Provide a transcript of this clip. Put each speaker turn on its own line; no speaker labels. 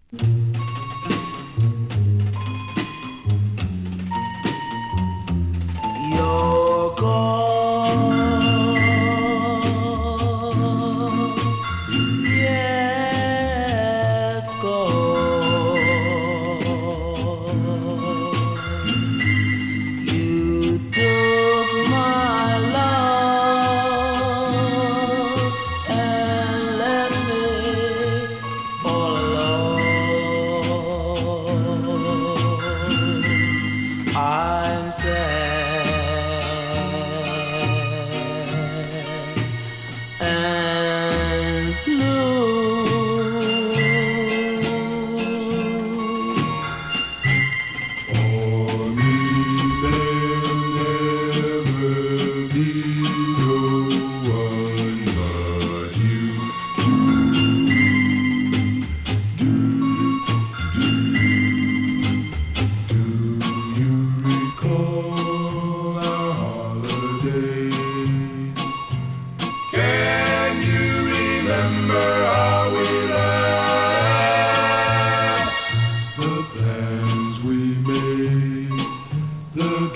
You're gone, yes, gone. You took my love and left me all alone. I'm sad and blue.
For me, there'll never be no one but you. Do you recall our holiday? Can you remember